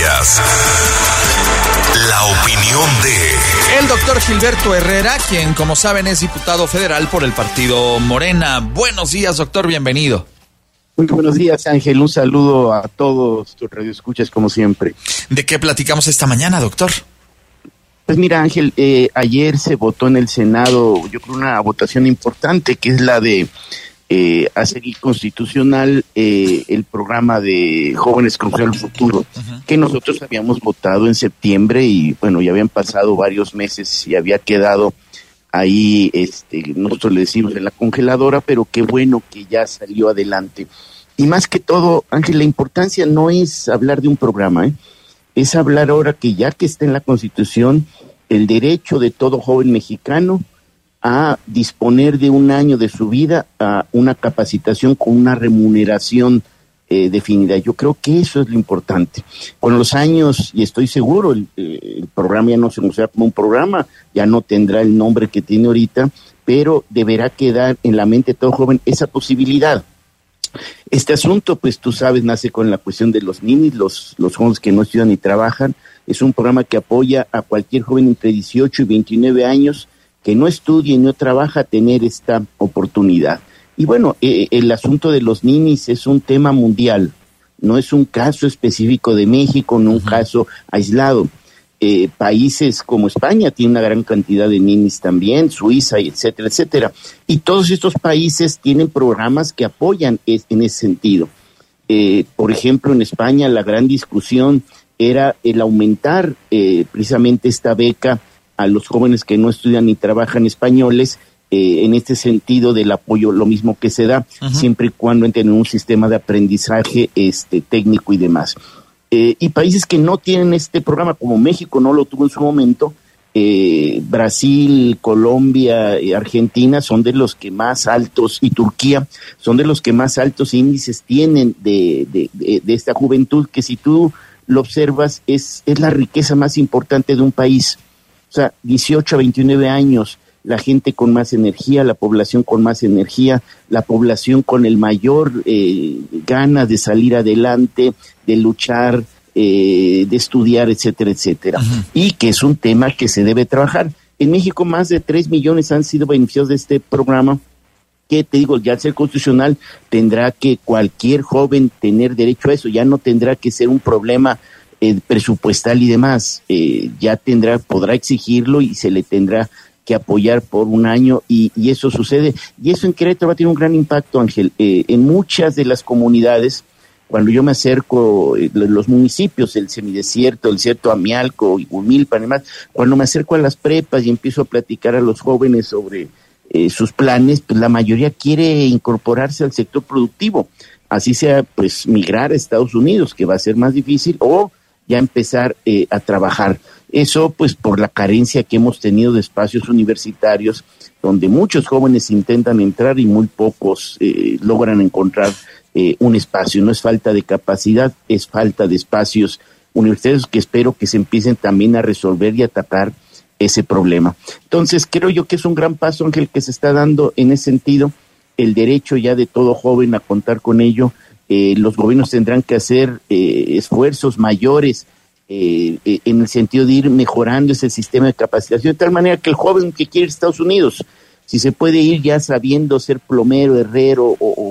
Noticias. La opinión de el doctor Gilberto Herrera, quien, como saben, es diputado federal por el partido Morena. Buenos días, doctor, bienvenido. Muy buenos días, Ángel. Un saludo a todos tus radioescuchas, como siempre. ¿De qué platicamos esta mañana, doctor? Pues mira, Ángel, ayer se votó en el Senado, yo creo, una votación importante, que es la de hacer constitucional el programa de Jóvenes Construyendo el Futuro, que nosotros habíamos votado en septiembre y, bueno, ya habían pasado varios meses y había quedado ahí, nosotros le decimos en la congeladora, pero qué bueno que ya salió adelante. Y más que todo, Ángel, la importancia no es hablar de un programa, es hablar ahora que ya que está en la Constitución, el derecho de todo joven mexicano a disponer de un año de su vida a una capacitación con una remuneración definida. Yo creo que eso es lo importante. Con los años, y estoy seguro, el programa ya no se considera como un programa, ya no tendrá el nombre que tiene ahorita, pero deberá quedar en la mente de todo joven esa posibilidad. Este asunto, pues tú sabes, nace con la cuestión de los ninis, los jóvenes que no estudian ni trabajan. Es un programa que apoya a cualquier joven entre 18 y 29 años que no estudie y no trabaja a tener esta oportunidad. Y bueno, el asunto de los ninis es un tema mundial, no es un caso específico de México, no un caso aislado. Países como España tienen una gran cantidad de ninis también, Suiza, etcétera, etcétera. Y todos estos países tienen programas que apoyan en ese sentido. Por ejemplo, en España la gran discusión era el aumentar precisamente esta beca a los jóvenes que no estudian ni trabajan españoles, en este sentido del apoyo, lo mismo que se da, siempre y cuando entren en un sistema de aprendizaje técnico y demás. Y países que no tienen este programa, como México no lo tuvo en su momento, Brasil, Colombia, Argentina son de los que más altos, y Turquía son de los que más altos índices tienen de esta juventud, que si tú lo observas es la riqueza más importante de un país. O sea, 18 a 29 años, la gente con más energía, la población con más energía, la población con el mayor ganas de salir adelante, de luchar, de estudiar, etcétera, etcétera. Y que es un tema que se debe trabajar. En México más de 3 millones han sido beneficiados de este programa, que te digo, ya al ser constitucional, tendrá que cualquier joven tener derecho a eso, ya no tendrá que ser un problema presupuestal y demás, ya podrá exigirlo y se le tendrá que apoyar por un año, y eso sucede. Y eso en Querétaro va a tener un gran impacto, Ángel. En muchas de las comunidades, cuando yo me acerco, los municipios, el semidesierto, el desierto Amialco, Humilpan y demás, cuando me acerco a las prepas y empiezo a platicar a los jóvenes sobre sus planes, pues la mayoría quiere incorporarse al sector productivo, así sea pues migrar a Estados Unidos, que va a ser más difícil, o ya empezar a trabajar. Eso pues por la carencia que hemos tenido de espacios universitarios, donde muchos jóvenes intentan entrar y muy pocos logran encontrar un espacio. No es falta de capacidad, es falta de espacios universitarios, que espero que se empiecen también a resolver y atacar ese problema. Entonces creo yo que es un gran paso, Ángel, que se está dando en ese sentido, el derecho ya de todo joven a contar con ello. Los gobiernos tendrán que hacer esfuerzos mayores en el sentido de ir mejorando ese sistema de capacitación, de tal manera que el joven que quiere ir a Estados Unidos, si se puede ir ya sabiendo ser plomero, herrero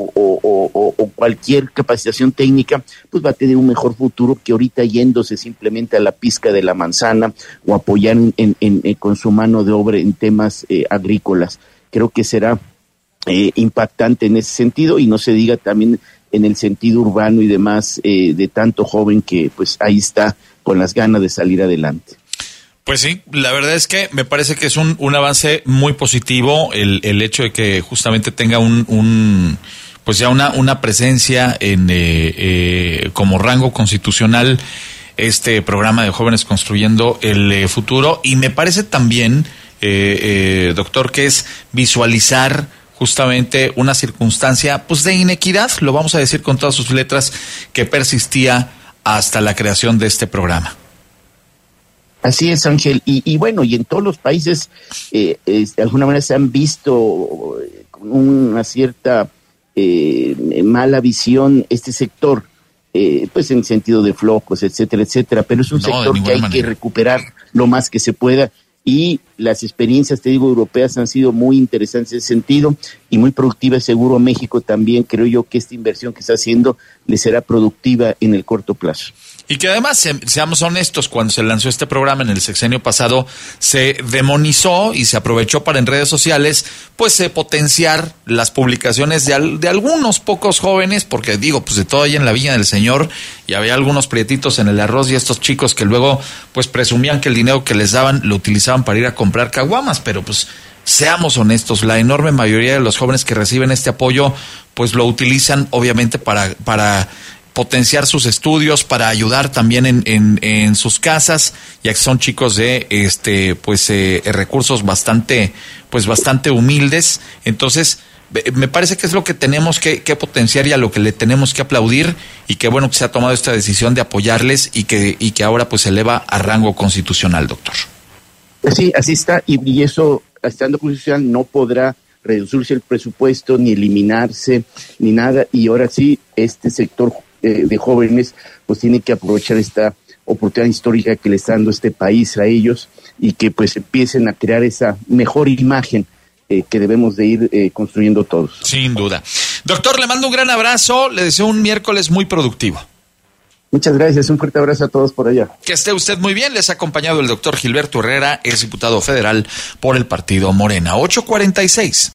o cualquier capacitación técnica, pues va a tener un mejor futuro que ahorita yéndose simplemente a la pizca de la manzana o apoyar con su mano de obra en temas agrícolas. Creo que será impactante en ese sentido, y no se diga también en el sentido urbano y demás, de tanto joven que pues ahí está con las ganas de salir adelante. Pues sí, la verdad es que me parece que es un avance muy positivo el hecho de que justamente tenga pues ya una presencia en como rango constitucional este programa de Jóvenes Construyendo el Futuro, y me parece también, doctor, que es visualizar justamente una circunstancia pues de inequidad, lo vamos a decir con todas sus letras, que persistía hasta la creación de este programa. Así es, Ángel, y bueno, y en todos los países de alguna manera se han visto con una cierta mala visión este sector. pues en sentido de flojos, etcétera, etcétera, pero es un sector que hay que recuperar lo más que se pueda, y las experiencias, te digo, europeas han sido muy interesantes en ese sentido y muy productivas. Seguro México también, creo yo que esta inversión que está haciendo le será productiva en el corto plazo. Y que además, seamos honestos, cuando se lanzó este programa en el sexenio pasado, se demonizó y se aprovechó para en redes sociales, pues potenciar las publicaciones de algunos pocos jóvenes, porque digo, pues de todo ahí en la Viña del Señor, y había algunos prietitos en el arroz y estos chicos que luego pues presumían que el dinero que les daban lo utilizaban para ir a comprar caguamas, pero pues seamos honestos, la enorme mayoría de los jóvenes que reciben este apoyo pues lo utilizan obviamente para potenciar sus estudios, para ayudar también en sus casas, ya que son chicos de recursos bastante humildes. Entonces, me parece que es lo que tenemos que potenciar y a lo que le tenemos que aplaudir, y qué bueno que se ha tomado esta decisión de apoyarles y que ahora pues se eleva a rango constitucional, doctor. Sí, así está, y eso, estando constitucional, no podrá reducirse el presupuesto, ni eliminarse, ni nada, y ahora sí, este sector de jóvenes pues tiene que aprovechar esta oportunidad histórica que le está dando este país a ellos, y que pues empiecen a crear esa mejor imagen que debemos de ir construyendo todos. Sin duda. Doctor, le mando un gran abrazo, le deseo un miércoles muy productivo. Muchas gracias, un fuerte abrazo a todos por allá. Que esté usted muy bien, les ha acompañado el doctor Gilberto Herrera, ex diputado federal por el partido Morena. 8:46.